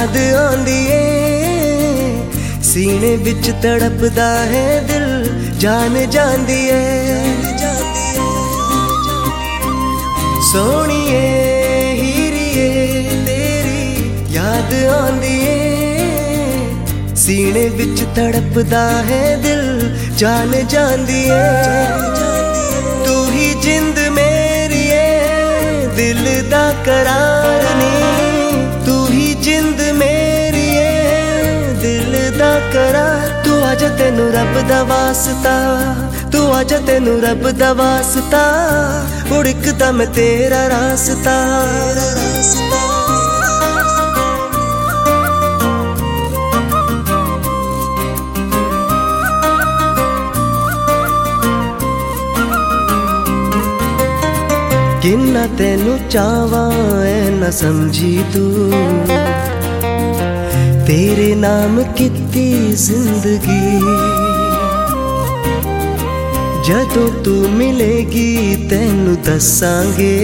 याद आंदी ए, सीने विच तड़पदा है दिल, जान जांदी है। सोहणीए हीरीए तेरी याद आंदी ए, सीने विच तड़पदा है दिल, जान जांदी है। तू ही जिंद मेरी है, दिल दा करार नी, तू ही जिंद मेरी है, दिल दा करार। तू आजा तेनू रब दा वास्ता, तू आजा तेनू रब दा वास्ता, उड़कदा मैं तेरा रास्ता। किन्ना तेनू चाहवां ऐ ना समझी तू, तेरे नाम कित्ती जिंदगी। जदों तू मिलेगी तेनू दसांगे,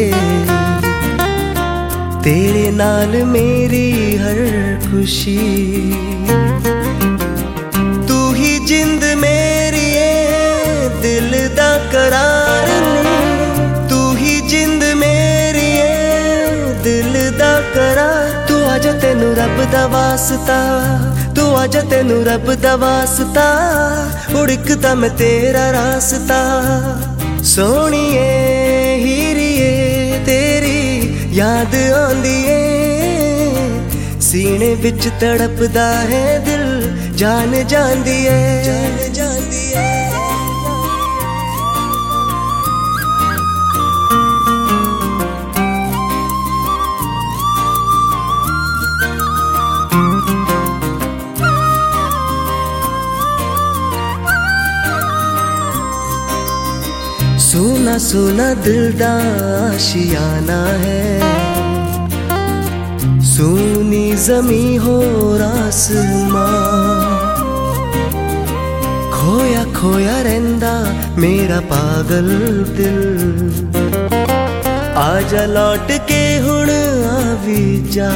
तेरे नाल मेरी हर खुशी। तू ही जिंद मेरी है, दिल दा करार नी, तू ही जिंद मेरी है, दिल दा करार। तू आजा तेनू रब दा वास्ता, तू आजा तेनू रब दा वास्ता, उड़कदा मैं तेरा रास्ता। सोहणीए हीरीए तेरी याद आंदी ए, सीने विच तड़पदा है दिल, जान जांदी है, जान जांदी है। सोना सोना दिल दा आशियाना है, सोनी जमी हो आसमां। खोया खोया रहिंदा मेरा पागल दिल, आजा लौट के हुण आवी जा।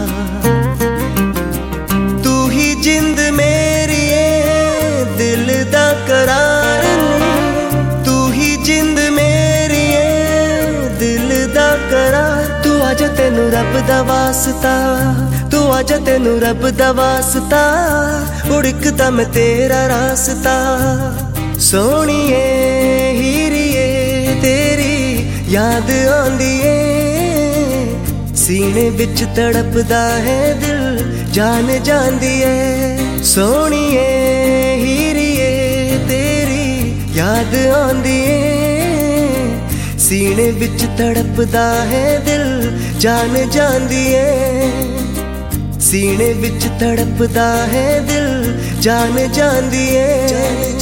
तू ही जिंद मेरी है, दिल दा करार नी, तू ही जिंद मेरी है, दिल दा करार। तू आजा तेनू रब दा वास्ता, तू आजा तेनू रब दा वास्ता, उड़कदा मैं तेरा रास्ता। सोहणीए हीरीए तेरी याद आंदी ए, सीने विच तड़पदा है दिल, जान जांदी है। सोहणीए हीरीए तेरी याद आंदी ए, सीने विच तड़पदा है दिल, जान जांदी है। सीने विच तड़पदा है दिल, जान जांदी है।